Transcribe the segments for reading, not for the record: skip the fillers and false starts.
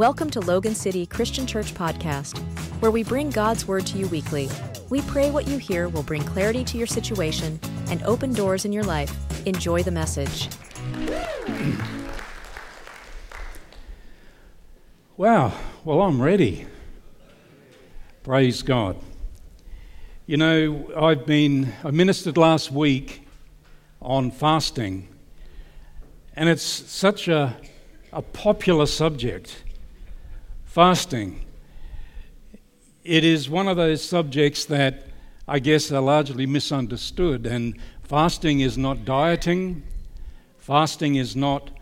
Welcome to Logan City Christian Church Podcast, where we bring God's Word to you weekly. We pray what you hear will bring clarity to your situation and open doors in your life. Enjoy the message. Wow, well, I'm ready. Praise God. You know, I ministered last week on fasting, and it's such a popular subject. Fasting. It is one of those subjects that I guess are largely misunderstood, and fasting is not dieting. Fasting is not,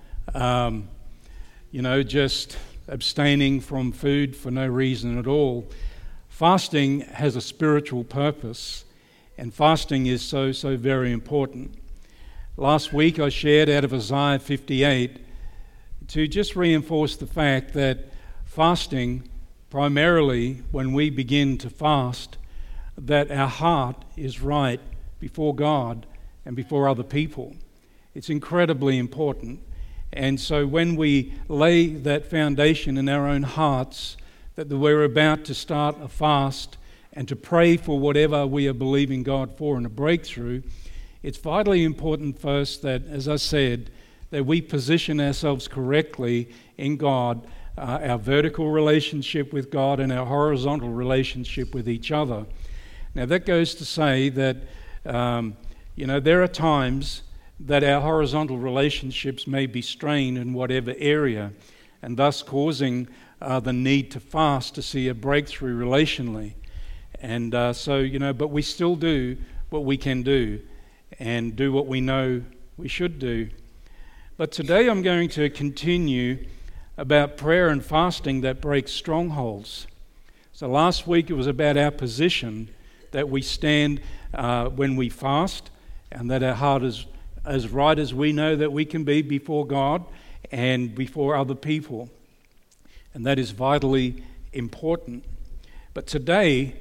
just abstaining from food for no reason at all. Fasting has a spiritual purpose, and fasting is so very important. Last week I shared out of Isaiah 58 to just reinforce the fact that fasting, primarily when we begin to fast, that our heart is right before God and before other people. It's incredibly important. And so when we lay that foundation in our own hearts, that we're about to start a fast and to pray for whatever we are believing God for in a breakthrough, it's vitally important first that, as I said, that we position ourselves correctly in God, our vertical relationship with God and our horizontal relationship with each other. Now that goes to say that, there are times that our horizontal relationships may be strained in whatever area, and thus causing the need to fast to see a breakthrough relationally. And but we still do what we can do and do what we know we should do. But today I'm going to continue about prayer and fasting that breaks strongholds. So last week it was about our position, that we stand when we fast, and that our heart is as right as we know that we can be before God and before other people. And that is vitally important. But today,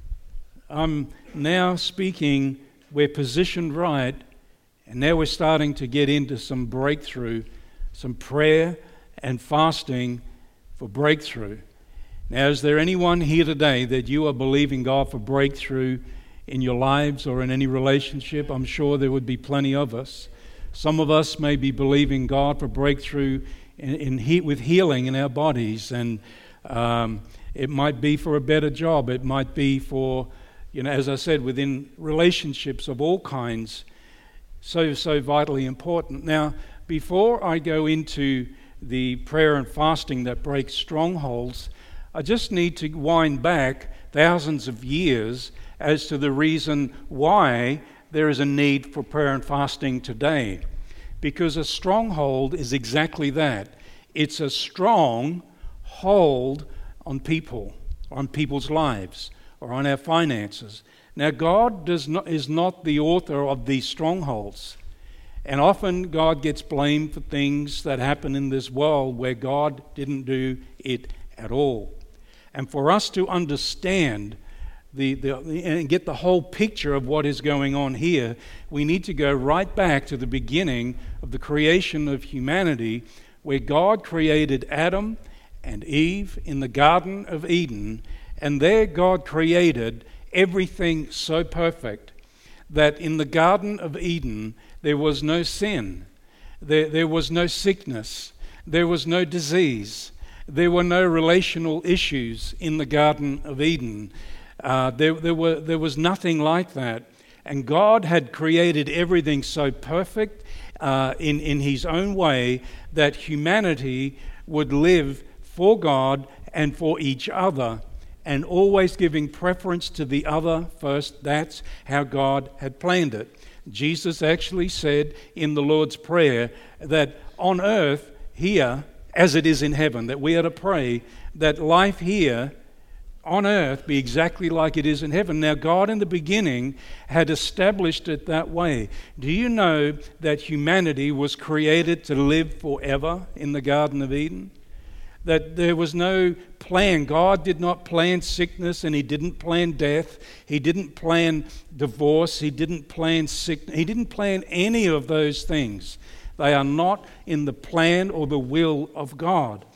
I'm now speaking, we're positioned right, and now we're starting to get into some breakthrough, some prayer and fasting for breakthrough. Now, is there anyone here today that you are believing God for breakthrough in your lives or in any relationship? I'm sure there would be plenty of us. Some of us may be believing God for breakthrough with healing in our bodies, and it might be for a better job. It might be for, as I said, within relationships of all kinds. So vitally important. Now, before I go into the prayer and fasting that breaks strongholds, I just need to wind back thousands of years as to the reason why there is a need for prayer and fasting today. Because a stronghold is exactly that. It's a strong hold on people, on people's lives, or on our finances. Now, God is not the author of these strongholds. And often God gets blamed for things that happen in this world where God didn't do it at all. And for us to understand and get the whole picture of what is going on here, we need to go right back to the beginning of the creation of humanity, where God created Adam and Eve in the Garden of Eden, and there God created everything so perfect that in the Garden of Eden there was no sin, there was no sickness, there was no disease, there were no relational issues in the Garden of Eden. There was nothing like that. And God had created everything so perfect in His own way that humanity would live for God and for each other, and always giving preference to the other first. That's how God had planned it. Jesus actually said in the Lord's Prayer that on earth here, as it is in heaven, that we are to pray that life here on earth be exactly like it is in heaven. Now, God in the beginning had established it that way. Do you know that humanity was created to live forever in the Garden of Eden? That there was no plan. God did not plan sickness, and He didn't plan death. He didn't plan divorce. He didn't plan sickness. He didn't plan any of those things. They are not in the plan or the will of God.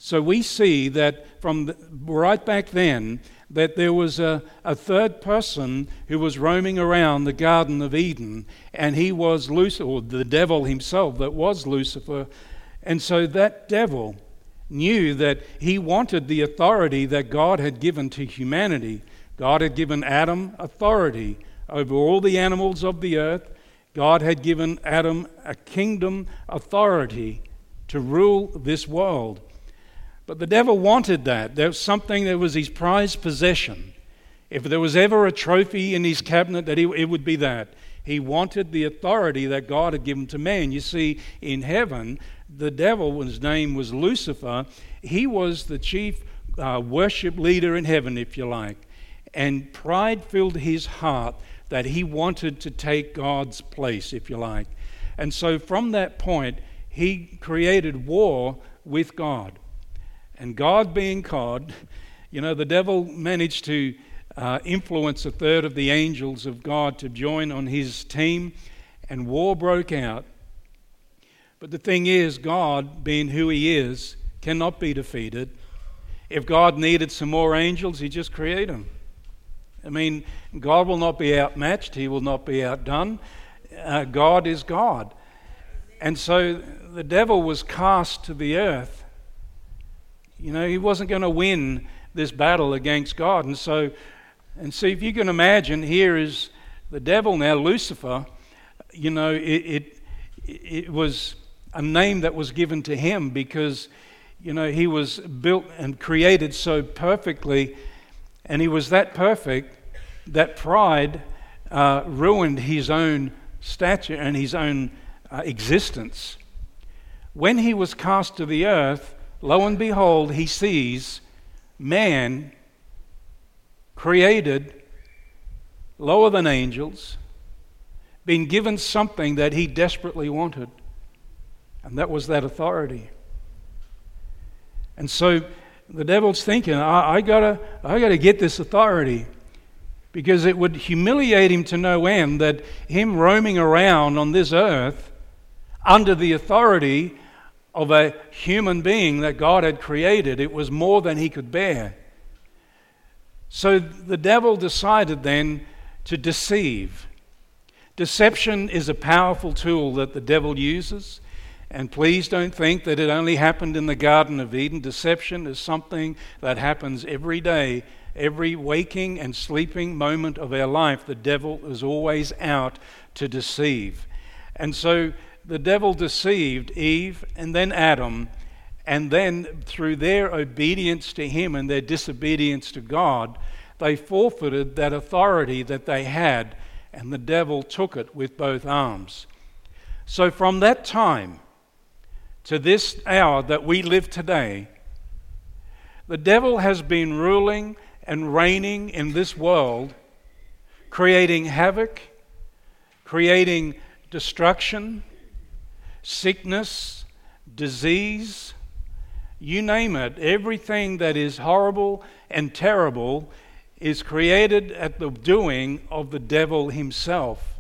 So we see that right back then, that there was a third person who was roaming around the Garden of Eden, and he was Lucifer, or the devil himself that was Lucifer. And so that devil knew that he wanted the authority that God had given to humanity. God had given Adam authority over all the animals of the earth. God had given Adam a kingdom authority to rule this world. But the devil wanted that. There was something that was his prized possession. If there was ever a trophy in his cabinet, it would be that. He wanted the authority that God had given to man. You see, in heaven, the devil, his name was Lucifer, he was the chief worship leader in heaven, if you like. And pride filled his heart that he wanted to take God's place, if you like. And so from that point, he created war with God. And God being God, the devil managed to influence a third of the angels of God to join on his team, and war broke out. But the thing is, God, being who he is, cannot be defeated. If God needed some more angels, he'd just create them. I mean, God will not be outmatched. He will not be outdone. God is God. And so the devil was cast to the earth. He wasn't going to win this battle against God. And so if you can imagine, here is the devil now, Lucifer. It was a name that was given to him because, he was built and created so perfectly, and he was that perfect that pride ruined his own stature and his own existence. When he was cast to the earth, lo and behold, he sees man created lower than angels, being given something that he desperately wanted, and that was that authority. And so the devil's thinking, I gotta get this authority, because it would humiliate him to no end that him roaming around on this earth under the authority of a human being that God had created. It was more than he could bear. So the devil decided then to deceive. Deception is a powerful tool that the devil uses. And please don't think that it only happened in the Garden of Eden. Deception is something that happens every day, every waking and sleeping moment of our life. The devil is always out to deceive. And so the devil deceived Eve and then Adam, and then through their obedience to him and their disobedience to God, they forfeited that authority that they had, and the devil took it with both arms. So from that time to this hour that we live today, the devil has been ruling and reigning in this world, creating havoc, creating destruction, sickness, disease, you name it. Everything that is horrible and terrible is created at the doing of the devil himself.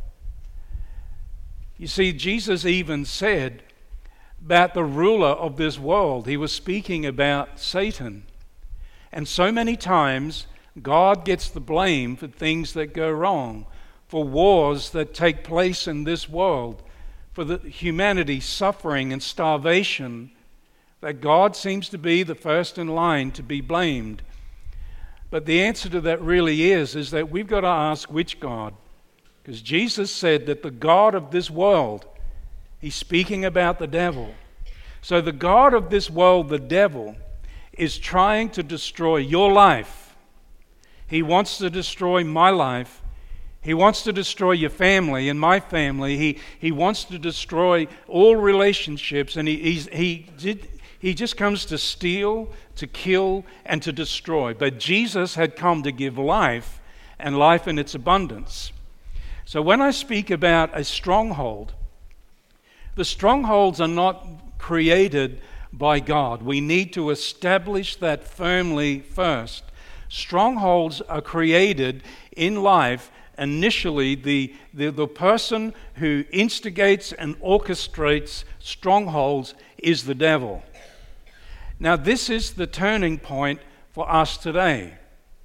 You see, Jesus even said about the ruler of this world, he was speaking about Satan. And so many times, God gets the blame for things that go wrong, for wars that take place in this world, for the humanity suffering and starvation, that God seems to be the first in line to be blamed. But the answer to that really is that we've got to ask which God. Because Jesus said that the God of this world, he's speaking about the devil. So the God of this world, the devil, is trying to destroy your life. He wants to destroy my life. He wants to destroy your family and my family. He wants to destroy all relationships, and he just comes to steal, to kill, and to destroy. But Jesus had come to give life, and life in its abundance. So when I speak about a stronghold, the strongholds are not created by God. We need to establish that firmly first. Strongholds are created in life. Initially, the person who instigates and orchestrates strongholds is the devil. Now, this is the turning point for us today.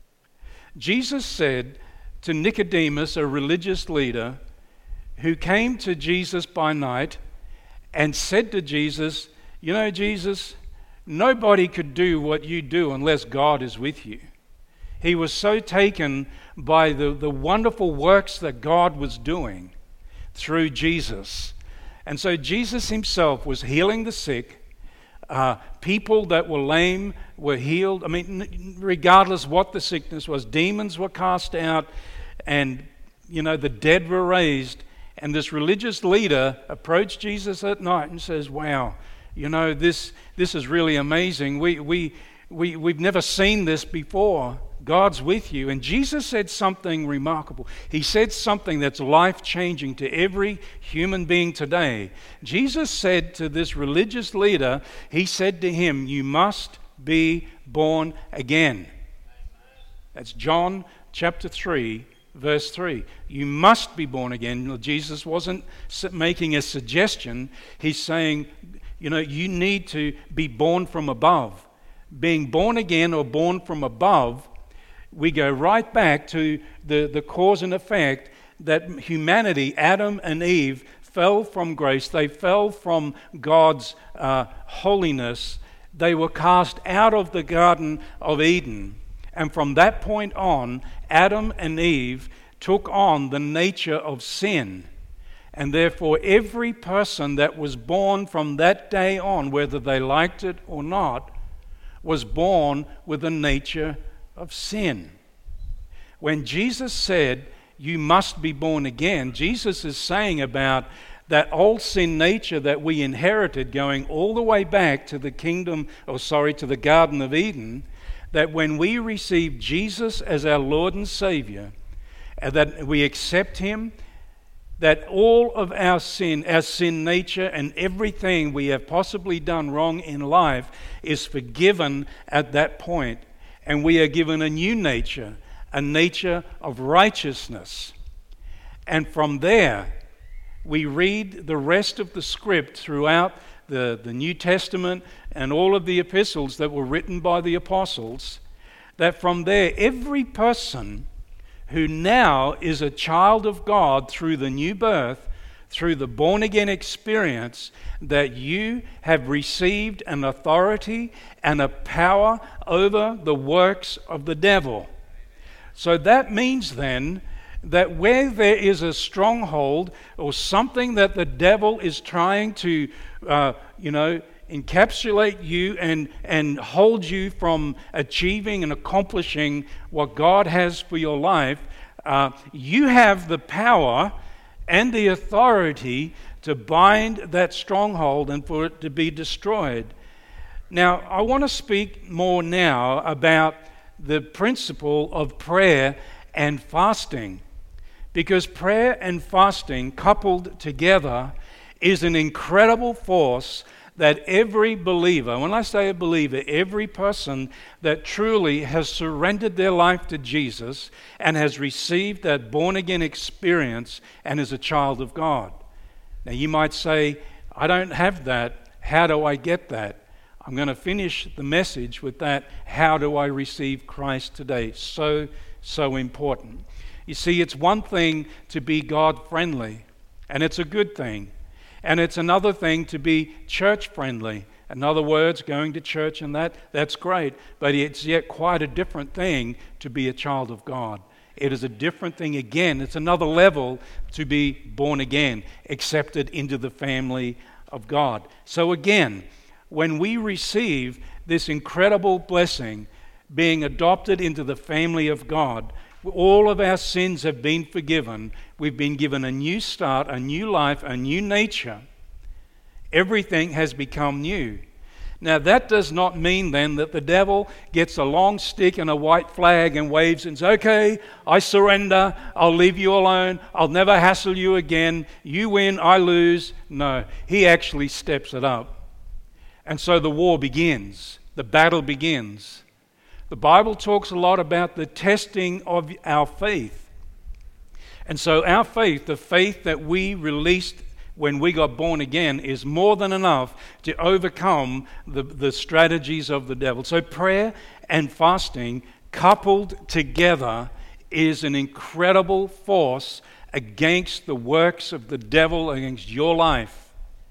Jesus said to Nicodemus, a religious leader, who came to Jesus by night and said to Jesus, "You know, Jesus, nobody could do what you do unless God is with you." He was so taken by the wonderful works that God was doing through Jesus. And so Jesus himself was healing the sick. People that were lame were healed. I mean, regardless what the sickness was, demons were cast out, and, the dead were raised. And this religious leader approached Jesus at night and says, "Wow, this is really amazing. We've never seen this before. God's with you." And Jesus said something remarkable. He said something that's life-changing to every human being today. Jesus said to this religious leader, he said to him, "You must be born again." That's John chapter 3, verse 3. You must be born again. Jesus wasn't making a suggestion. He's saying, you need to be born from above. Being born again or born from above, we go right back to the cause and effect that humanity, Adam and Eve, fell from grace. They fell from God's holiness. They were cast out of the Garden of Eden. And from that point on, Adam and Eve took on the nature of sin. And therefore, every person that was born from that day on, whether they liked it or not, was born with the nature of sin. When Jesus said, "You must be born again," Jesus is saying about that old sin nature that we inherited going all the way back to the to the Garden of Eden, that when we receive Jesus as our Lord and Savior, that we accept Him, that all of our sin nature and everything we have possibly done wrong in life is forgiven at that point, and we are given a new nature, a nature of righteousness. And from there, we read the rest of the script throughout the New Testament and all of the epistles that were written by the apostles, that from there, every person who now is a child of God through the new birth, through the born-again experience, that you have received an authority and a power over the works of the devil. So that means then that where there is a stronghold or something that the devil is trying to, encapsulate you and hold you from achieving and accomplishing what God has for your life, you have the power and the authority to bind that stronghold and for it to be destroyed. Now, I want to speak more now about the principle of prayer and fasting, because prayer and fasting coupled together is an incredible force that every believer, when I say a believer, every person that truly has surrendered their life to Jesus and has received that born-again experience and is a child of God. Now you might say, "I don't have that. How do I get that?" I'm going to finish the message with that. How do I receive Christ today? So important. You see, it's one thing to be God-friendly, and it's a good thing. And it's another thing to be church-friendly. In other words, going to church and that's great. But it's yet quite a different thing to be a child of God. It is a different thing again. It's another level to be born again, accepted into the family of God. So again, when we receive this incredible blessing, being adopted into the family of God, all of our sins have been forgiven. We've been given a new start, a new life, a new nature. Everything has become new. Now that does not mean then that the devil gets a long stick and a white flag and waves and says, "Okay, I surrender, I'll leave you alone, I'll never hassle you again, you win, I lose." No, he actually steps it up. And so the war begins, the battle begins. The Bible talks a lot about the testing of our faith. And so our faith, the faith that we released when we got born again is more than enough to overcome the strategies of the devil. So prayer and fasting coupled together is an incredible force against the works of the devil, against your life.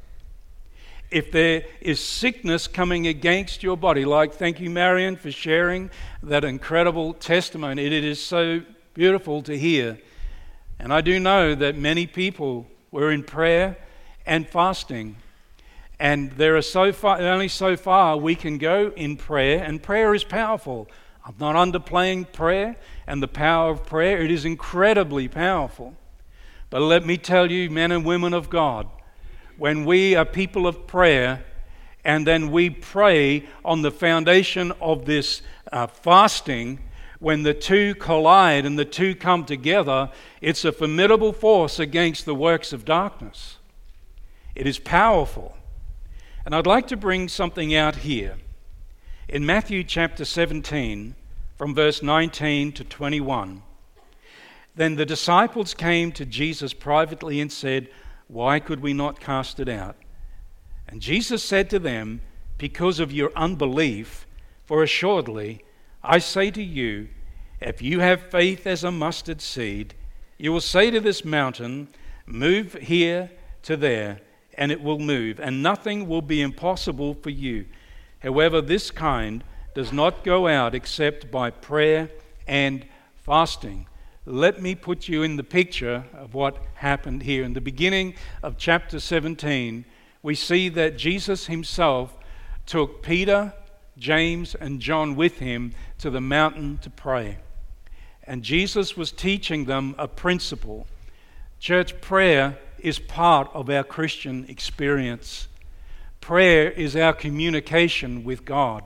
If there is sickness coming against your body, like thank you, Marion, for sharing that incredible testimony. It is so beautiful to hear. And I do know that many people were in prayer and fasting. And there are only so far we can go in prayer, and prayer is powerful. I'm not underplaying prayer and the power of prayer. It is incredibly powerful. But let me tell you, men and women of God, when we are people of prayer and then we pray on the foundation of this fasting, when the two collide and the two come together, it's a formidable force against the works of darkness. It is powerful. And I'd like to bring something out here. In Matthew chapter 17, from verse 19 to 21, then the disciples came to Jesus privately and said, "Why could we not cast it out?" And Jesus said to them, "Because of your unbelief, for assuredly, I say to you, if you have faith as a mustard seed, you will say to this mountain, 'Move here to there,' and it will move, and nothing will be impossible for you. However, this kind does not go out except by prayer and fasting." Let me put you in the picture of what happened here. In the beginning of chapter 17, we see that Jesus himself took Peter, James, and John with him to the mountain to pray. And Jesus was teaching them a principle. Church, prayer is part of our Christian experience. Prayer is our communication with God.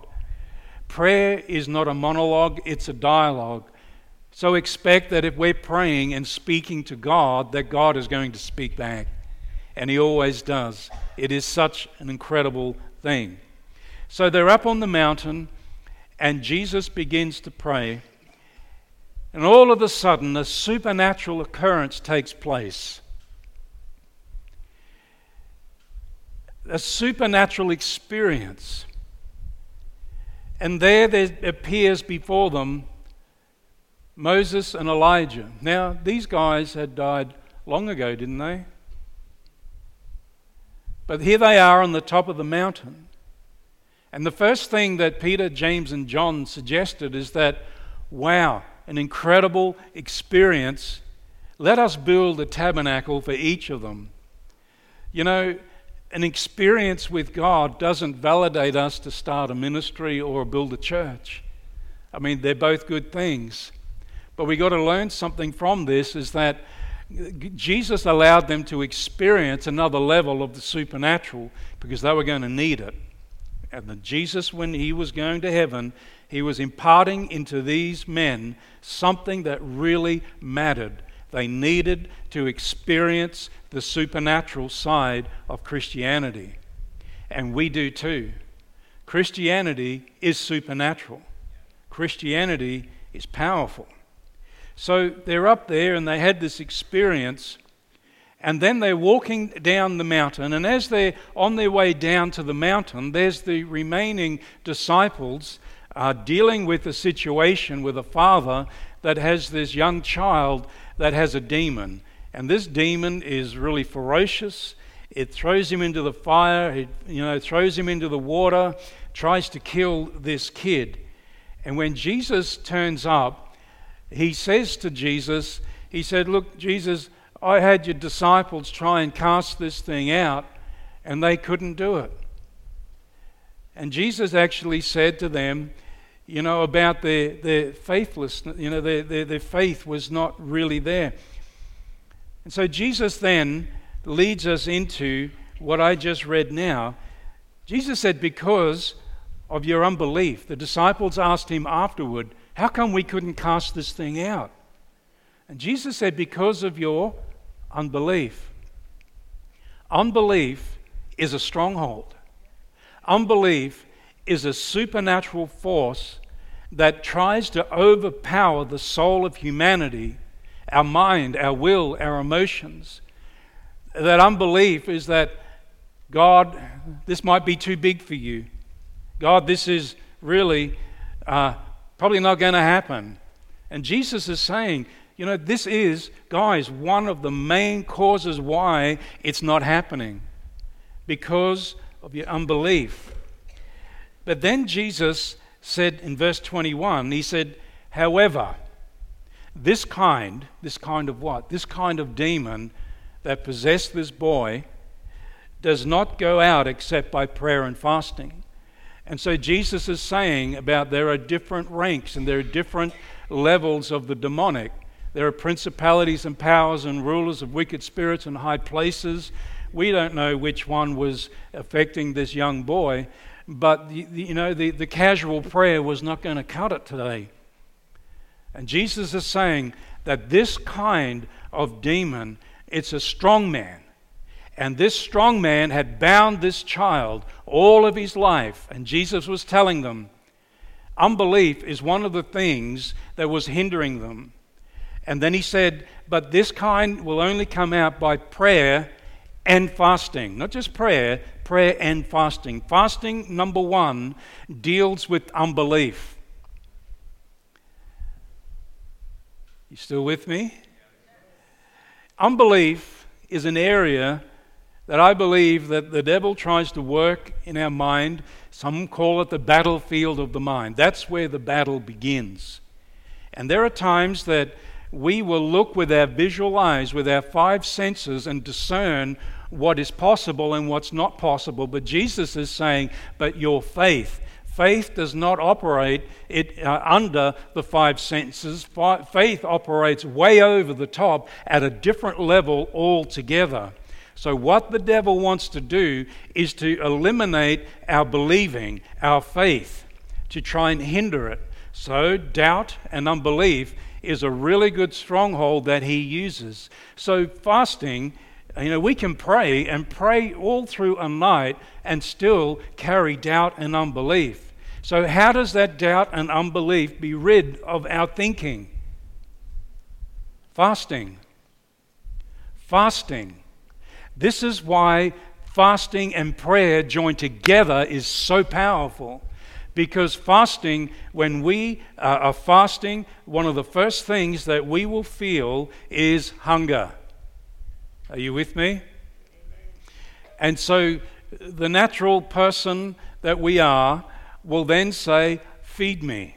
Prayer is not a monologue, it's a dialogue. So expect that if we're praying and speaking to God, that God is going to speak back. And He always does. It is such an incredible thing. So they're up on the mountain, and Jesus begins to pray. And all of a sudden, a supernatural occurrence takes place. A supernatural experience. And there appears before them Moses and Elijah. Now, these guys had died long ago, didn't they? But here they are on the top of the mountain. And the first thing that Peter, James, and John suggested is that, wow, an incredible experience. Let us build a tabernacle for each of them. You know, an experience with God doesn't validate us to start a ministry or build a church. I mean, they're both good things. But we got to learn something from this, is that Jesus allowed them to experience another level of the supernatural because they were going to need it. And Jesus, when he was going to heaven, he was imparting into these men something that really mattered. They needed to experience the supernatural side of Christianity. And we do too. Christianity is supernatural. Christianity is powerful. So they're up there and they had this experience, and then they're walking down the mountain, and as they're on their way down to the mountain, there's the remaining disciples dealing with a situation with a father that has this young child that has a demon. And this demon is really ferocious. It throws him into the fire, throws him into the water, tries to kill this kid. And when Jesus turns up, he says to Jesus, he said, "Look, Jesus, I had your disciples try and cast this thing out, and they couldn't do it." And Jesus actually said to them, about their faithlessness, their faith was not really there. And so Jesus then leads us into what I just read now. Jesus said, "Because of your unbelief." The disciples asked him afterward, "How come we couldn't cast this thing out?" And Jesus said, "Because of your unbelief." Unbelief is a stronghold. Unbelief is a supernatural force that tries to overpower the soul of humanity, our mind, our will, our emotions. That unbelief is that, God, this might be too big for you. God, this is really probably not going to happen. And Jesus is saying, this is, guys, one of the main causes why it's not happening. Because of your unbelief. But then Jesus said in verse 21, he said, however, this kind of what? This kind of demon that possessed this boy does not go out except by prayer and fasting. And so Jesus is saying about there are different ranks and there are different levels of the demonic. There are principalities and powers and rulers of wicked spirits in high places. We don't know which one was affecting this young boy, but the casual prayer was not going to cut it today. And Jesus is saying that this kind of demon, it's a strong man. And this strong man had bound this child all of his life. And Jesus was telling them, unbelief is one of the things that was hindering them. And then he said, but this kind will only come out by prayer and fasting. Not just prayer and fasting. Fasting, number one, deals with unbelief. You still with me? Unbelief is an area that I believe that the devil tries to work in our mind. Some call it the battlefield of the mind. That's where the battle begins. And there are times that we will look with our visual eyes, with our five senses, and discern what is possible and what's not possible. But Jesus is saying, but your faith does not operate under the five senses. Faith operates way over the top at a different level altogether. So what the devil wants to do is to eliminate our believing, our faith, to try and hinder it. So doubt and unbelief is a really good stronghold that he uses. So fasting, we can pray and pray all through a night and still carry doubt and unbelief. So how does that doubt and unbelief be rid of our thinking? Fasting. This is why fasting and prayer joined together is so powerful. Because fasting, when we are fasting, one of the first things that we will feel is hunger. Are you with me? And so the natural person that we are will then say, feed me.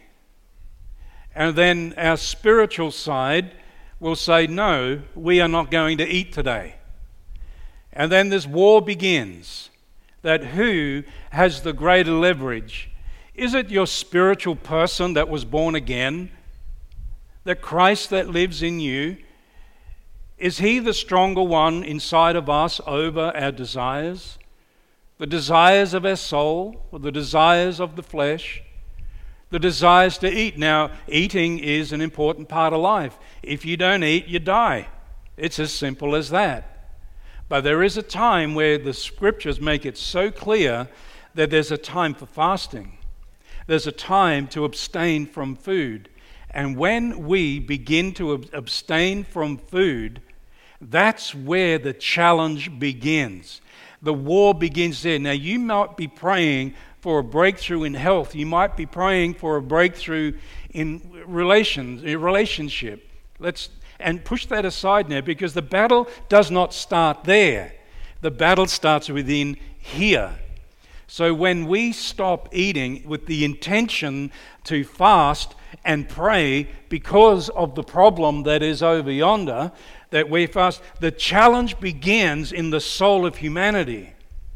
And then our spiritual side will say, no, we are not going to eat today. And then this war begins, that who has the greater leverage? Is it your spiritual person that was born again? That Christ that lives in you? Is he the stronger one inside of us over our desires? The desires of our soul, or the desires of the flesh? The desires to eat. Now, eating is an important part of life. If you don't eat, you die. It's as simple as that. But there is a time where the scriptures make it so clear that there's a time for fasting. There's a time to abstain from food. And when we begin to abstain from food, that's where the challenge begins. The war begins there. Now, you might be praying for a breakthrough in health. You might be praying for a breakthrough in relationship. And push that aside now, because the battle does not start there. The battle starts within here. So when we stop eating with the intention to fast and pray because of the problem that is over yonder, that we fast, the challenge begins in the soul of humanity.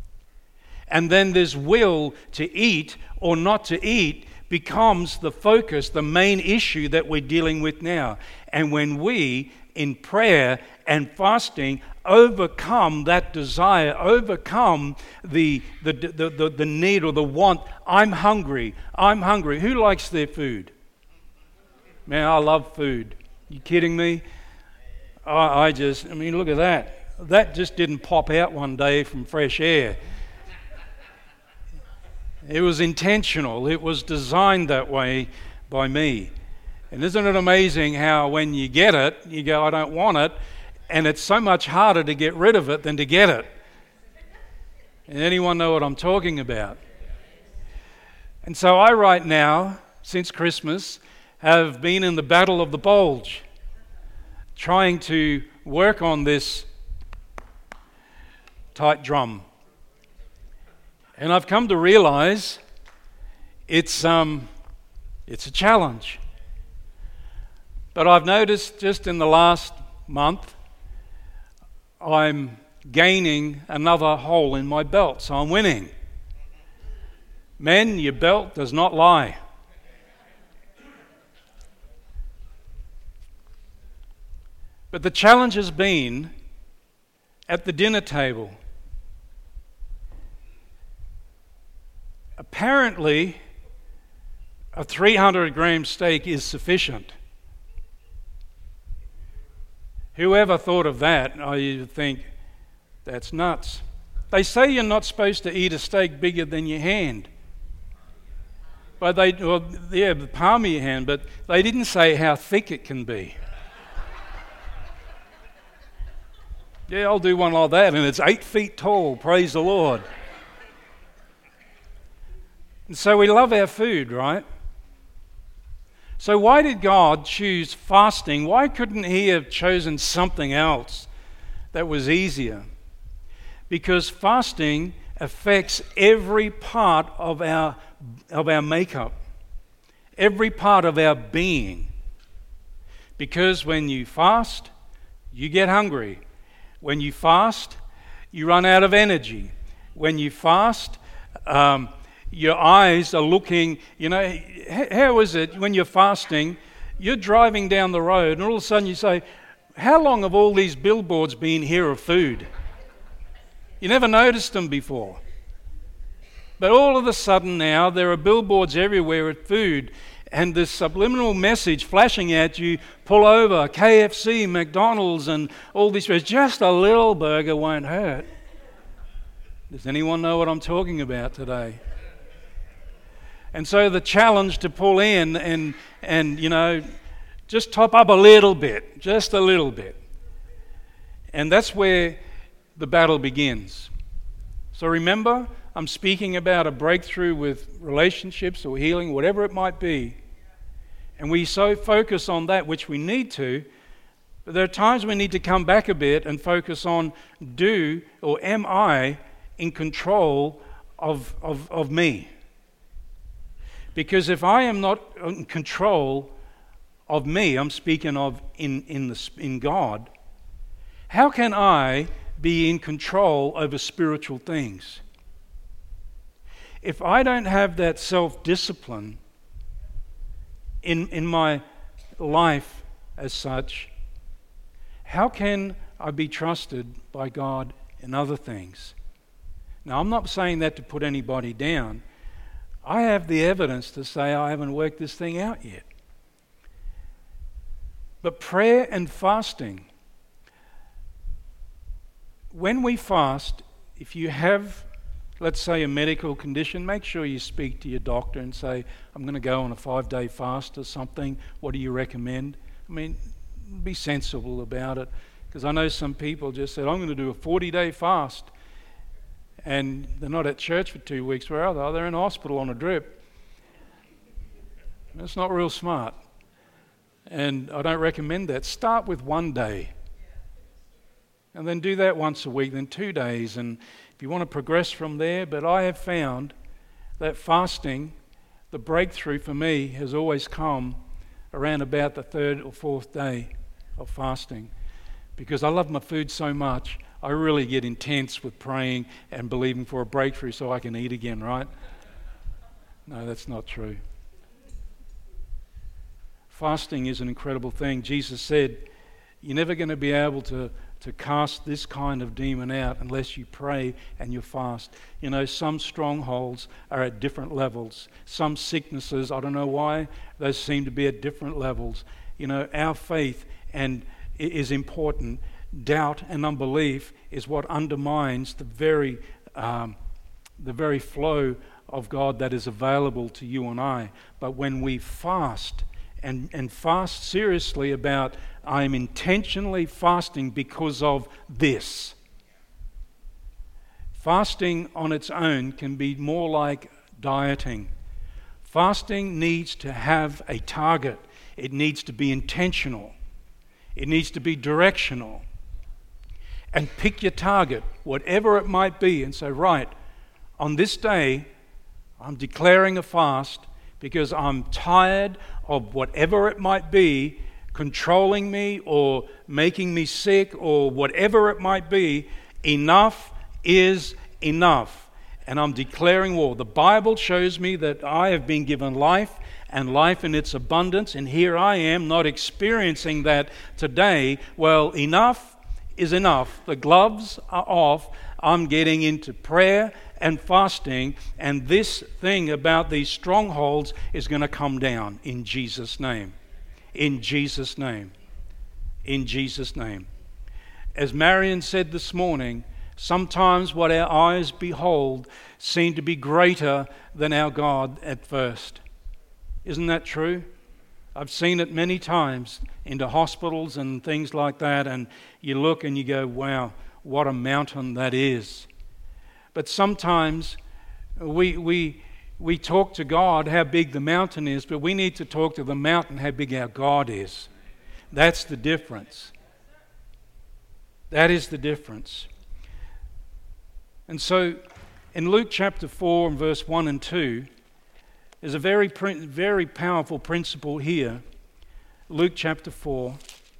And then this will to eat or not to eat becomes the focus, the main issue that we're dealing with now. And when we, in prayer and fasting, overcome that desire, overcome the need or the want, I'm hungry. Who likes their food? Man, I love food. You kidding me? Look at that. That just didn't pop out one day from fresh air. It was intentional. It was designed that way by me. And isn't it amazing how when you get it, you go, I don't want it. And it's so much harder to get rid of it than to get it. And anyone know what I'm talking about? And so I right now, since Christmas, have been in the battle of the bulge, trying to work on this tight drum. And I've come to realize it's a challenge. But I've noticed just in the last month, I'm gaining another hole in my belt, so I'm winning. Men, your belt does not lie. But the challenge has been at the dinner table. Apparently, a 300-gram steak is sufficient. Whoever thought of that, I think, that's nuts. They say you're not supposed to eat a steak bigger than your hand. But the palm of your hand, but they didn't say how thick it can be. Yeah, I'll do one like that, and it's 8 feet tall, praise the Lord. And so we love our food, right? So why did God choose fasting? Why couldn't He have chosen something else that was easier? Because fasting affects every part of our makeup, every part of our being. Because when you fast, you get hungry. When you fast, you run out of energy. When you fast, your eyes are looking, how is it when you're fasting, you're driving down the road and all of a sudden you say, how long have all these billboards been here of food? You never noticed them before. But all of a sudden now, there are billboards everywhere with food, and this subliminal message flashing at you, pull over, KFC, McDonald's, and all these. Just a little burger won't hurt. Does anyone know what I'm talking about today? And so the challenge to pull in and just top up a little bit, just a little bit. And that's where the battle begins. So remember, I'm speaking about a breakthrough with relationships or healing, whatever it might be. And we so focus on that, which we need to, but there are times we need to come back a bit and focus on am I in control of me? Because if I am not in control of me, I'm speaking of in God, how can I be in control over spiritual things? If I don't have that self-discipline in my life as such, how can I be trusted by God in other things? Now, I'm not saying that to put anybody down. I have the evidence to say I haven't worked this thing out yet. But prayer and fasting, when we fast, if you have, let's say, a medical condition, make sure you speak to your doctor and say, I'm going to go on a 5-day fast or something. What do you recommend? I mean, be sensible about it. Because I know some people just said, I'm going to do a 40-day fast. And they're not at church for 2 weeks. Where are they? They're in hospital on a drip. That's not real smart. And I don't recommend that. Start with 1 day. And then do that once a week, then 2 days. And if you want to progress from there, but I have found that fasting, the breakthrough for me has always come around about the 3rd or 4th day of fasting. Because I love my food so much, I really get intense with praying and believing for a breakthrough so I can eat again, right? No, that's not true. Fasting is an incredible thing. Jesus said, you're never going to be able to cast this kind of demon out unless you pray and you fast. Some strongholds are at different levels. Some sicknesses, I don't know why, those seem to be at different levels. Our faith is important. Doubt and unbelief is what undermines the very flow of God that is available to you and I. But when we fast and fast seriously about, I'm intentionally fasting because of this. Fasting on its own can be more like dieting. Fasting needs to have a target. It needs to be intentional. It needs to be directional. And pick your target, whatever it might be, and say, right, on this day, I'm declaring a fast because I'm tired of whatever it might be controlling me or making me sick or whatever it might be. Enough is enough. And I'm declaring war. The Bible shows me that I have been given life and life in its abundance, and here I am not experiencing that today. Well, enough is enough. The gloves are off. I'm getting into prayer and fasting, and this thing about these strongholds is going to come down in Jesus' name. In Jesus' name. In Jesus' name. As Marion said this morning, sometimes what our eyes behold seem to be greater than our God at first. Isn't that true? I've seen it many times into hospitals and things like that, and you look and you go, wow, what a mountain that is. But sometimes we talk to God how big the mountain is, but we need to talk to the mountain how big our God is. That's the difference. That is the difference. And so in Luke chapter 4 and verse 1 and 2, there's a very powerful principle here. Luke chapter 4,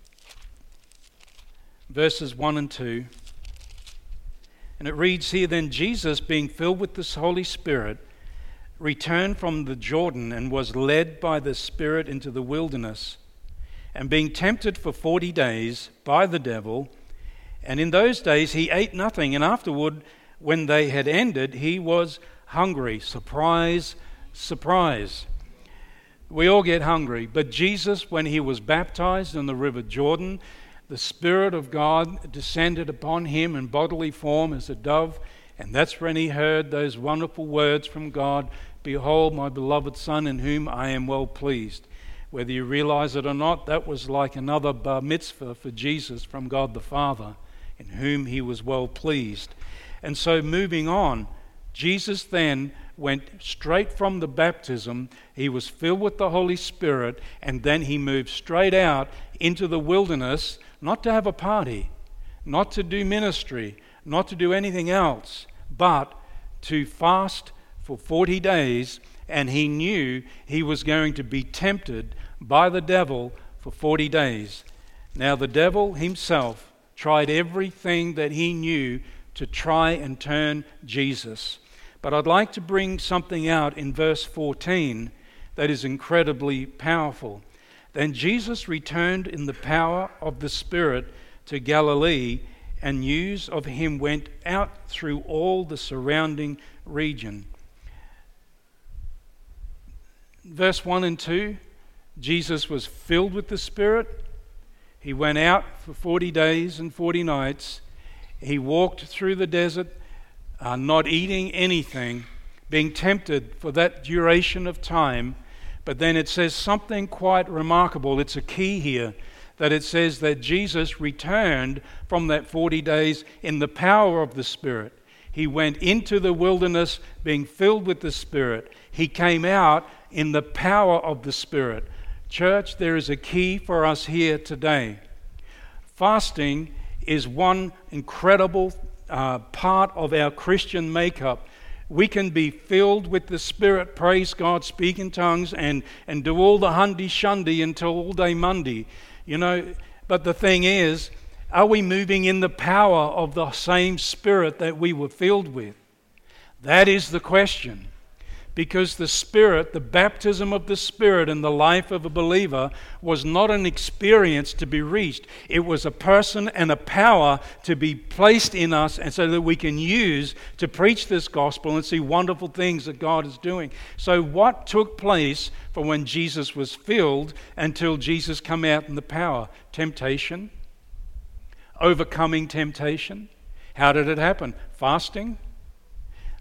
verses 1 and 2. And it reads here, Then Jesus, being filled with the Holy Spirit, returned from the Jordan and was led by the Spirit into the wilderness, and being tempted for 40 days by the devil. And in those days he ate nothing, and afterward, when they had ended, he was hungry. Surprise, surprise. We all get hungry. But Jesus, when he was baptized in the river Jordan, the Spirit of God descended upon him in bodily form as a dove, and that's when he heard those wonderful words from God, Behold, my beloved Son, in whom I am well pleased. Whether you realize it or not, that was like another bar mitzvah for Jesus from God the Father, in whom he was well pleased. And so moving on, Jesus then went straight from the baptism, he was filled with the Holy Spirit, and then he moved straight out into the wilderness, not to have a party, not to do ministry, not to do anything else, but to fast for 40 days, and he knew he was going to be tempted by the devil for 40 days. Now the devil himself tried everything that he knew to try and turn Jesus. But I'd like to bring something out in verse 14 that is incredibly powerful. Then Jesus returned in the power of the Spirit to Galilee, and news of him went out through all the surrounding region. Verse 1 and 2, Jesus was filled with the Spirit. He went out for 40 days and 40 nights. He walked through the desert, not eating anything, being tempted for that duration of time. But then it says something quite remarkable. It's a key here, that it says that Jesus returned from that 40 days in the power of the Spirit. He went into the wilderness being filled with the Spirit. He came out in the power of the Spirit. Church, there is a key for us here today. Fasting is one incredible part of our Christian makeup. We can be filled with the Spirit, praise God, speak in tongues, and do all the hundy-shundy until all day Monday. But the thing is, are we moving in the power of the same Spirit that we were filled with? That is the question. Because the Spirit, the baptism of the Spirit in the life of a believer was not an experience to be reached. It was a person and a power to be placed in us, and so that we can use to preach this gospel and see wonderful things that God is doing. So what took place from when Jesus was filled until Jesus came out in the power? Temptation. Overcoming temptation. How did it happen? Fasting.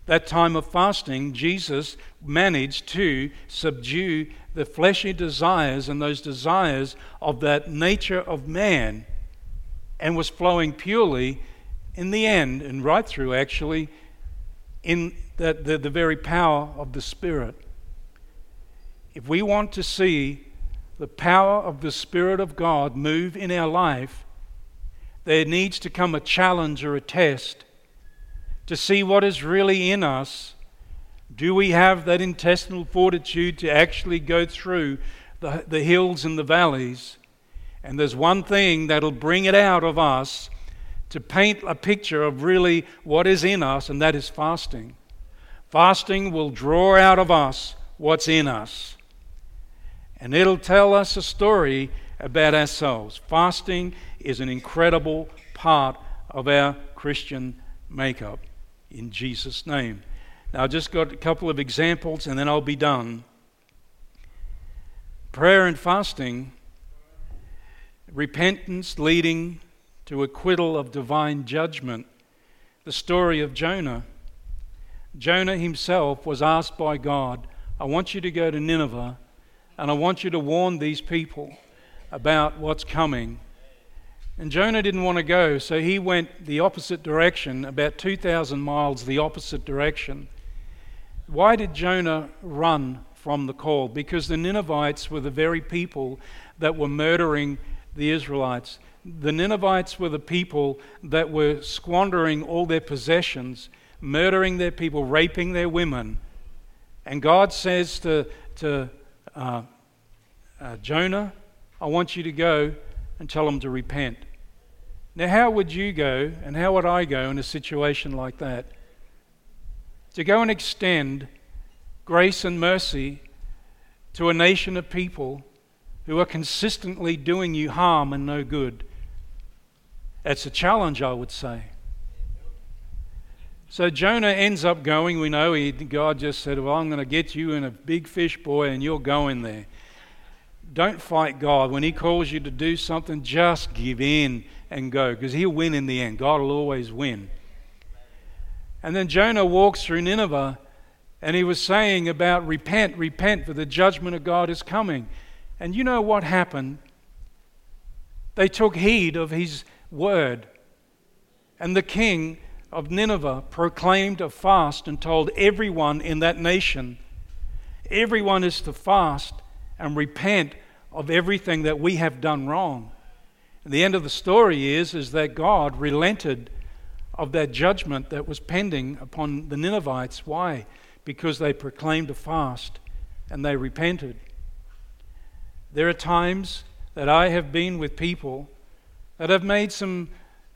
that time of fasting, Jesus managed to subdue the fleshly desires and those desires of that nature of man, and was flowing purely in the end, and right through actually, in the very power of the Spirit. If we want to see the power of the Spirit of God move in our life, there needs to come a challenge or a test to see what is really in us. Do we have that intestinal fortitude to actually go through the hills and the valleys? And there's one thing that'll bring it out of us to paint a picture of really what is in us, and that is fasting. Fasting will draw out of us what's in us. And it'll tell us a story about ourselves. Fasting is an incredible part of our Christian makeup, in Jesus' name. Now, I've just got a couple of examples and then I'll be done. Prayer and fasting, repentance leading to acquittal of divine judgment. The story of Jonah. Jonah himself was asked by God, I want you to go to Nineveh and I want you to warn these people about what's coming. And Jonah didn't want to go, so he went the opposite direction, about 2,000 miles the opposite direction. Why did Jonah run from the call? Because the Ninevites were the very people that were murdering the Israelites. The Ninevites were the people that were squandering all their possessions, murdering their people, raping their women. And God says to Jonah, I want you to go and tell them to repent. Now, how would you go and how would I go in a situation like that? To go and extend grace and mercy to a nation of people who are consistently doing you harm and no good. That's a challenge, I would say. So Jonah ends up going. We know God just said, well, I'm going to get you in a big fish, boy, and you're going there. Don't fight God. When He calls you to do something, just give in and go, because He'll win in the end. God will always win. And then Jonah walks through Nineveh, and he was saying about repent, for the judgment of God is coming. And you know what happened? They took heed of his word. And the king of Nineveh proclaimed a fast and told everyone in that nation, everyone is to fast and repent of everything that we have done wrong. And the end of the story is that God relented of that judgment that was pending upon the Ninevites. Why? Because they proclaimed a fast and they repented. There are times that I have been with people that have made some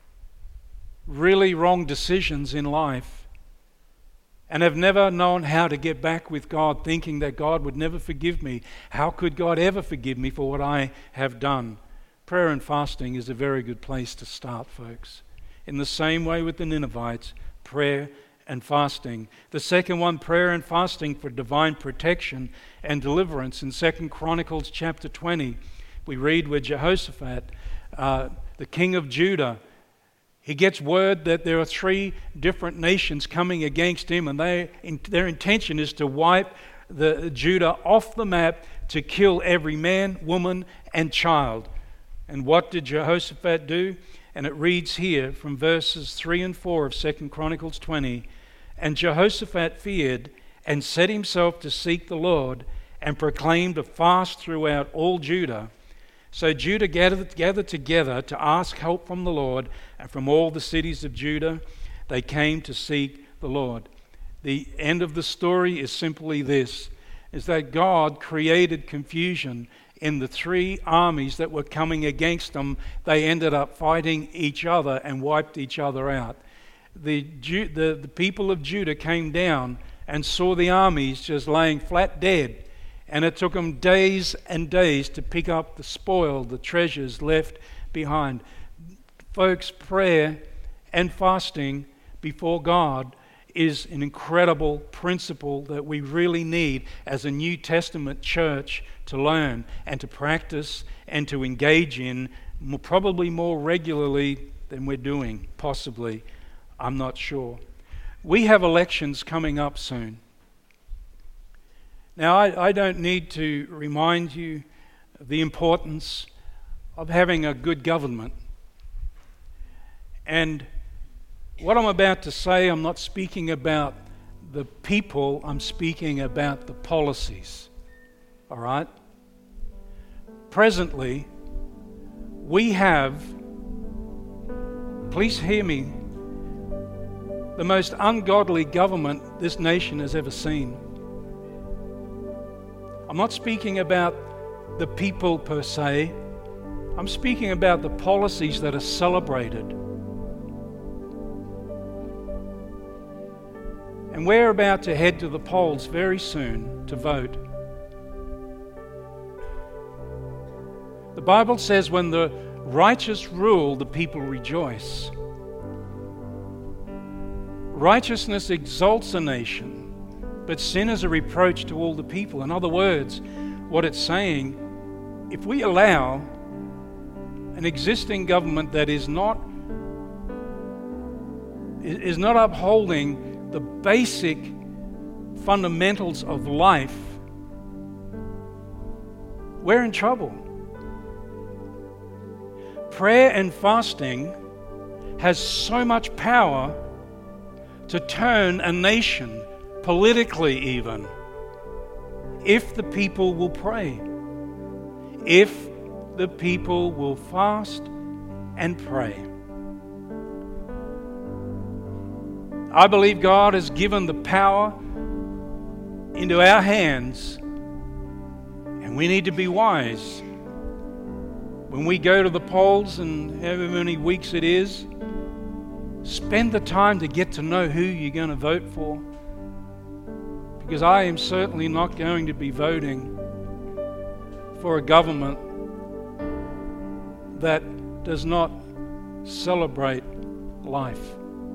really wrong decisions in life and have never known how to get back with God, thinking that God would never forgive me. How could God ever forgive me for what I have done? Prayer and fasting is a very good place to start, folks. In the same way with the Ninevites, prayer and fasting. The second one, prayer and fasting for divine protection and deliverance. In 2 Chronicles chapter 20, we read where Jehoshaphat, the king of Judah, he gets word that there are 3 different nations coming against him, and their intention is to wipe Judah off the map, to kill every man, woman, and child. And what did Jehoshaphat do? And it reads here from verses 3 and 4 of 2 Chronicles 20, and Jehoshaphat feared and set himself to seek the Lord and proclaimed a fast throughout all Judah. So Judah gathered together to ask help from the Lord, and from all the cities of Judah they came to seek the Lord. The end of the story is simply this, is that God created confusion in the 3 armies that were coming against them. They ended up fighting each other and wiped each other out. The people of Judah came down and saw the armies just laying flat dead. And it took them days and days to pick up the spoil, the treasures left behind. Folks, prayer and fasting before God is an incredible principle that we really need as a New Testament church to learn and to practice and to engage in, probably more regularly than we're doing, possibly. I'm not sure. We have elections coming up soon. Now, I don't need to remind you of the importance of having a good government. And what I'm about to say, I'm not speaking about the people, I'm speaking about the policies. All right? Presently, we have, please hear me, the most ungodly government this nation has ever seen. I'm not speaking about the people per se. I'm speaking about the policies that are celebrated. And we're about to head to the polls very soon to vote. The Bible says when the righteous rule, the people rejoice. Righteousness exalts a nation, but sin is a reproach to all the people. In other words, what it's saying, if we allow an existing government that is not upholding the basic fundamentals of life, we're in trouble. Prayer and fasting has so much power to turn a nation, politically even, if the people will pray, if the people will fast and pray. I believe God has given the power into our hands, and we need to be wise. When we go to the polls, and however many weeks it is, spend the time to get to know who you're going to vote for. Because I am certainly not going to be voting for a government that does not celebrate life.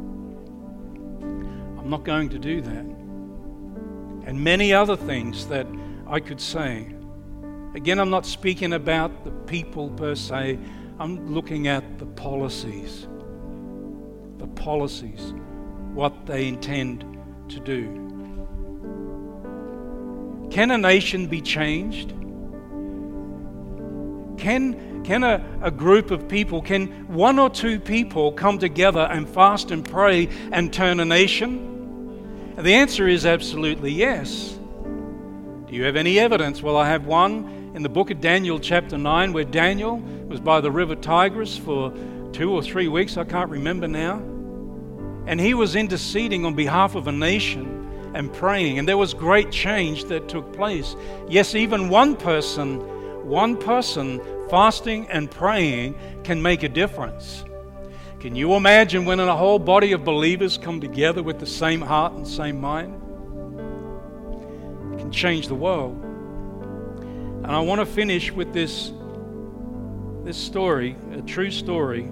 I'm not going to do that. And many other things that I could say. Again, I'm not speaking about the people per se. I'm looking at the policies. The policies, what they intend to do. Can a nation be changed? Can a group of people, can one or two people come together and fast and pray and turn a nation? And the answer is absolutely yes. Do you have any evidence? Well, I have one in the book of Daniel chapter 9, where Daniel was by the river Tigris for 2 or 3 weeks, I can't remember now. And he was interceding on behalf of a nation and praying, and there was great change that took place. Yes, even one person fasting and praying can make a difference. Can you imagine when a whole body of believers come together with the same heart and same mind? It can change the world. And I want to finish with this story, a true story.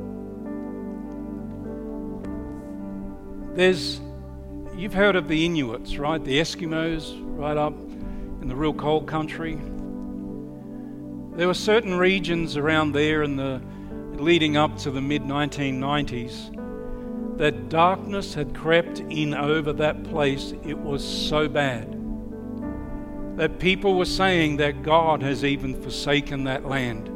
You've heard of the Inuits, right? The Eskimos, right up in the real cold country. There were certain regions around there in the leading up to the mid-1990s that darkness had crept in over that place. It was so bad that people were saying that God has even forsaken that land.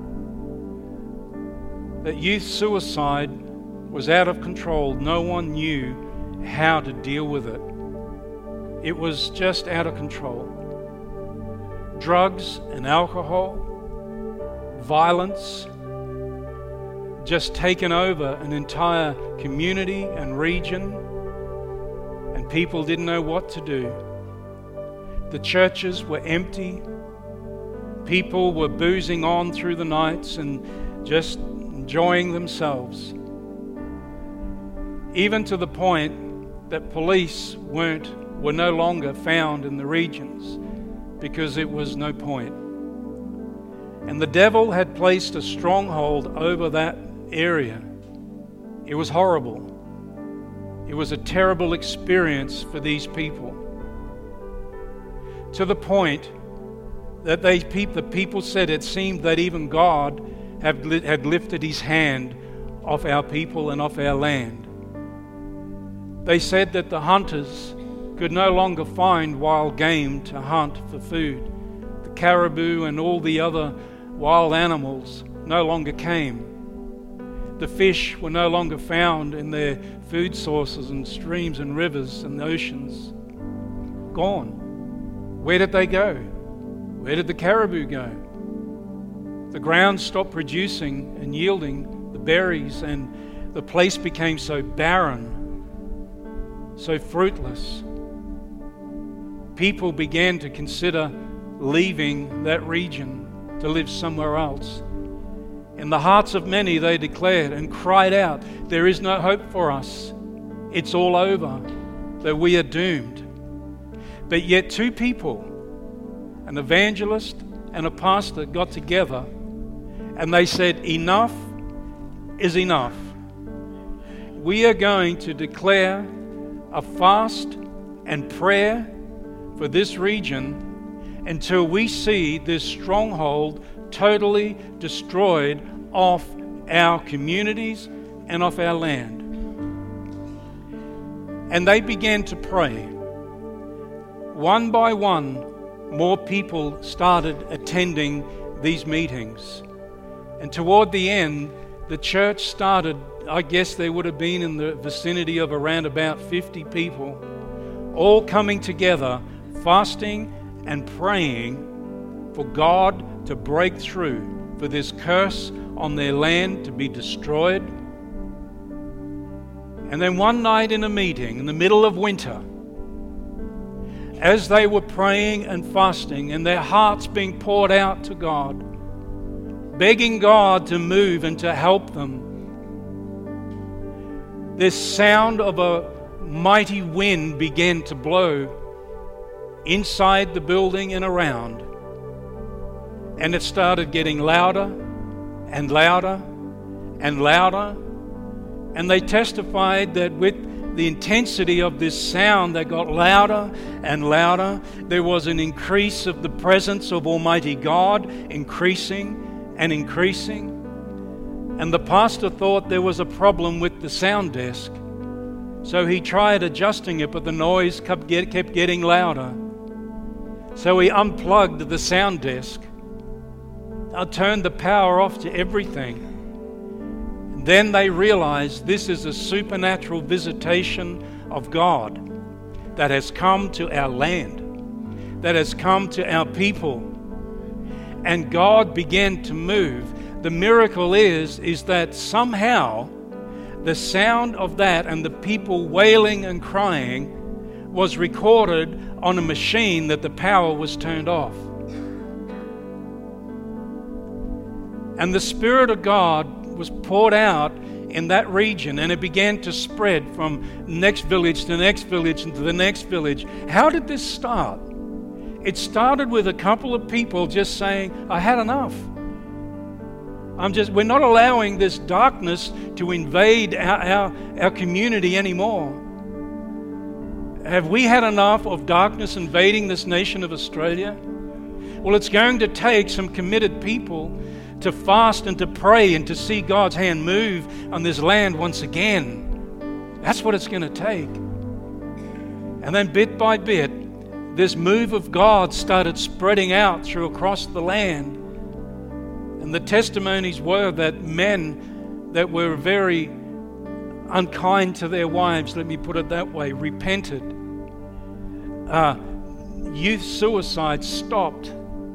That youth suicide was out of control. No one knew how to deal with it. It was just out of control. Drugs and alcohol, violence, just taken over an entire community and region, and people didn't know what to do. The churches were empty. People were boozing on through the nights and just enjoying themselves. Even to the point that police were no longer found in the regions because it was no point. And the devil had placed a stronghold over that area. It was horrible. It was a terrible experience for these people. To the point that the people said it seemed that even God had lifted his hand off our people and off our land. They said that the hunters could no longer find wild game to hunt for food. The caribou and all the other wild animals no longer came. The fish were no longer found in their food sources and streams and rivers and oceans. Gone. Where did they go? Where did the caribou go? The ground stopped producing and yielding the berries, and the place became so barren, so fruitless. People began to consider leaving that region to live somewhere else. In the hearts of many, they declared and cried out, "There is no hope for us. It's all over, that we are doomed." But yet 2 people, an evangelist and a pastor, got together and they said, "Enough is enough. We are going to declare a fast and prayer for this region until we see this stronghold totally destroyed off our communities and off our land." And they began to pray. One by one, more people started attending these meetings. And toward the end, the church started, I guess there would have been in the vicinity of around about 50 people, all coming together, fasting and praying for God to break through, for this curse on their land to be destroyed. And then one night in a meeting in the middle of winter, as they were praying and fasting and their hearts being poured out to God, begging God to move and to help them, this sound of a mighty wind began to blow inside the building and around. And it started getting louder and louder and louder. And they testified that with the intensity of this sound that got louder and louder, there was an increase of the presence of Almighty God, increasing and increasing. And the pastor thought there was a problem with the sound desk. So he tried adjusting it, but the noise kept getting louder. So he unplugged the sound desk. I turned the power off to everything. Then they realized this is a supernatural visitation of God that has come to our land, that has come to our people. And God began to move. The miracle is that somehow the sound of that and the people wailing and crying was recorded on a machine that the power was turned off. And the Spirit of God was poured out in that region, and it began to spread from next village to the next village and to the next village. How did this start? It started with a couple of people just saying, "I had enough. We're not allowing this darkness to invade our community anymore. Have we had enough of darkness invading this nation of Australia? Well, it's going to take some committed people to fast and to pray and to see God's hand move on this land once again. That's what it's going to take." And then bit by bit, this move of God started spreading out through across the land. And the testimonies were that men that were very unkind to their wives, let me put it that way, repented. Youth suicide stopped.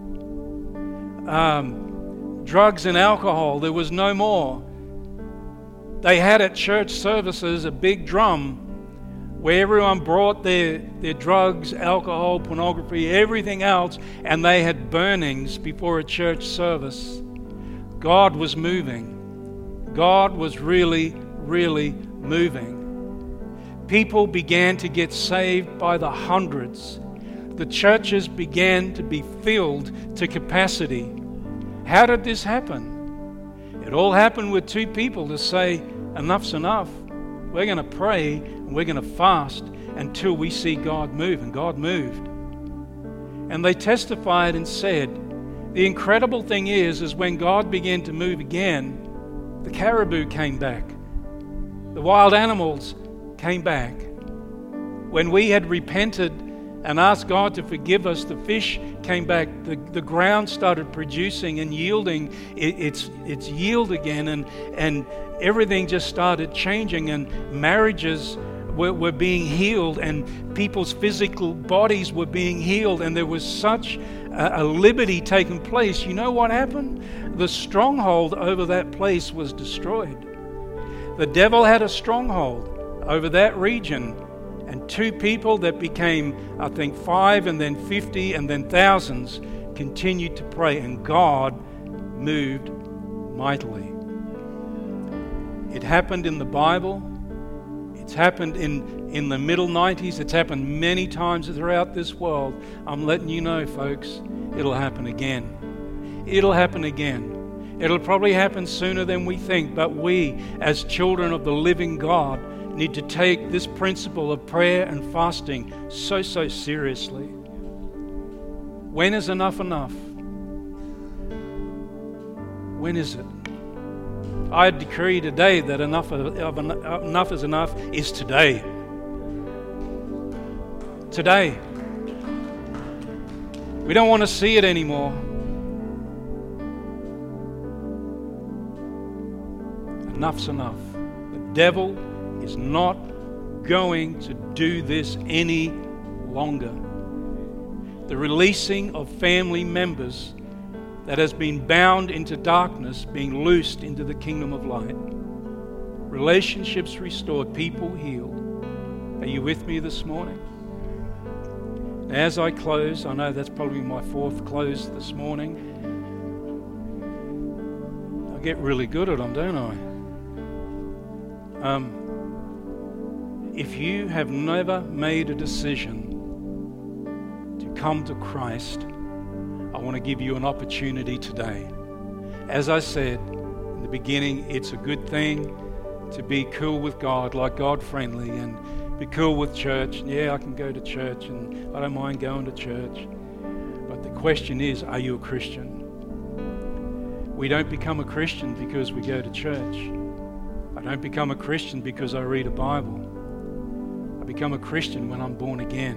Drugs and alcohol, there was no more. They had at church services a big drum where everyone brought their drugs, alcohol, pornography, everything else, and they had burnings before a church service. God was moving. God was really, really moving. People began to get saved by the hundreds. The churches began to be filled to capacity. How did this happen? It all happened with 2 people to say, "Enough's enough. We're going to pray and we're going to fast until we see God move." And God moved. And they testified and said, the incredible thing is when God began to move again, the caribou came back. The wild animals came back. When we had repented and asked God to forgive us, the fish came back, the ground started producing and yielding its yield again, and everything just started changing, and marriages were being healed, and people's physical bodies were being healed, and there was such a liberty taking place. You know what happened? The stronghold over that place was destroyed. The devil had a stronghold over that region, and 2 people that became, I think, 5 and then 50 and then thousands continued to pray, and God moved mightily. It happened in the Bible. It's happened in the middle 90s. It's happened many times throughout this world. I'm letting you know, folks, it'll happen again. It'll happen again. It'll probably happen sooner than we think, but we, as children of the living God, need to take this principle of prayer and fasting so seriously. When is enough enough? When is it? I decree today that enough is enough is today. Today. We don't want to see it anymore. Enough's enough. The devil is not going to do this any longer. The releasing of family members that has been bound into darkness being loosed into the kingdom of light. Relationships restored, people healed. Are you with me this morning? Now, as I close, I know that's probably my 4th close this morning. I get really good at them, don't I? If you have never made a decision to come to Christ, I want to give you an opportunity today. As I said in the beginning, it's a good thing to be cool with God, like God-friendly, and be cool with church. Yeah, I can go to church, and I don't mind going to church. But the question is, are you a Christian? We don't become a Christian because we go to church. I don't become a Christian because I read a Bible. I become a Christian when I'm born again.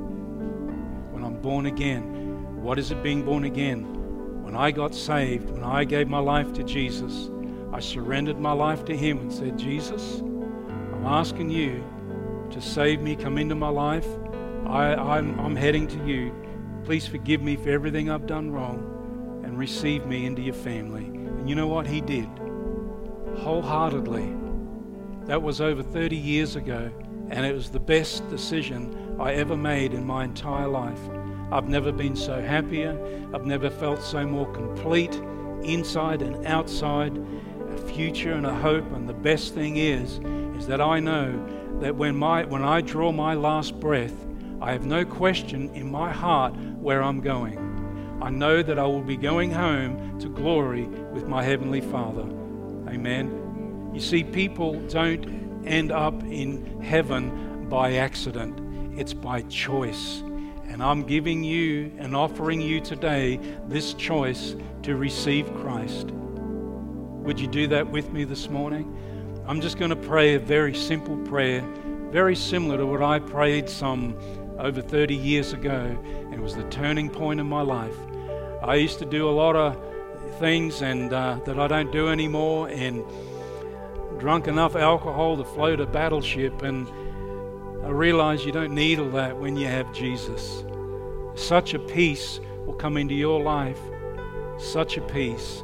When I'm born again. What is it being born again? When I got saved, when I gave my life to Jesus, I surrendered my life to Him and said, Jesus, I'm asking you to save me, come into my life. I'm heading to you. Please forgive me for everything I've done wrong and receive me into your family. And you know what? He did. Wholeheartedly. That was over 30 years ago, and it was the best decision I ever made in my entire life. I've never been so happier. I've never felt so more complete, inside and outside, a future and a hope. And the best thing is that I know that when I draw my last breath, I have no question in my heart where I'm going. I know that I will be going home to glory with my Heavenly Father. Amen. You see, people don't end up in heaven by accident. It's by choice. And I'm giving you and offering you today this choice to receive Christ. Would you do that with me this morning? I'm just going to pray a very simple prayer, very similar to what I prayed some over 30 years ago. And it was the turning point in my life. I used to do a lot of things and that I don't do anymore, and drunk enough alcohol to float a battleship, and I realize you don't need all that when you have Jesus. Such a peace will come into your life. Such a peace.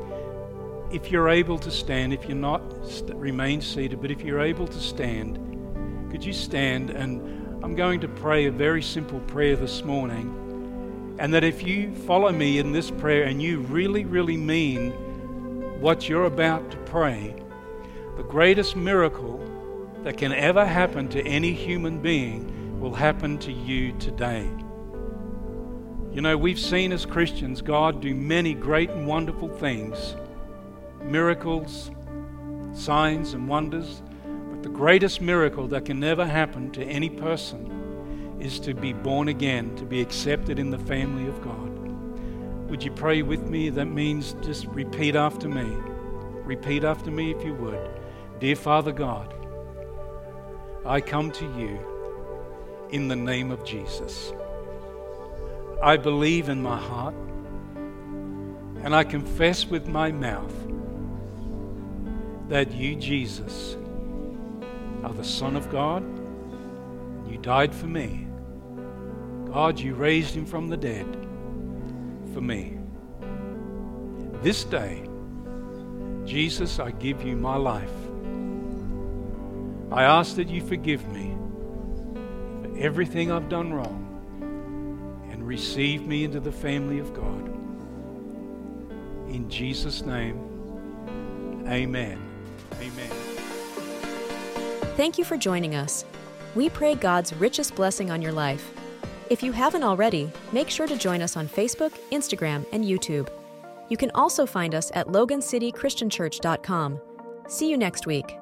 If you're able to stand, if you're not, remain seated. But if you're able to stand, could you stand? And I'm going to pray a very simple prayer this morning. And that if you follow me in this prayer and you really, really mean what you're about to pray, the greatest miracle that can ever happen to any human being will happen to you today. You know, we've seen as Christians God do many great and wonderful things, miracles, signs and wonders, but the greatest miracle that can never happen to any person is to be born again, to be accepted in the family of God. Would you pray with me? That means just repeat after me. Repeat after me if you would. Dear Father God, I come to you in the name of Jesus. I believe in my heart and I confess with my mouth that you, Jesus, are the Son of God. You died for me. God, you raised him from the dead for me. This day, Jesus, I give you my life. I ask that you forgive me for everything I've done wrong and receive me into the family of God. In Jesus' name, amen. Amen. Thank you for joining us. We pray God's richest blessing on your life. If you haven't already, make sure to join us on Facebook, Instagram, and YouTube. You can also find us at logancitychristianchurch.com. See you next week.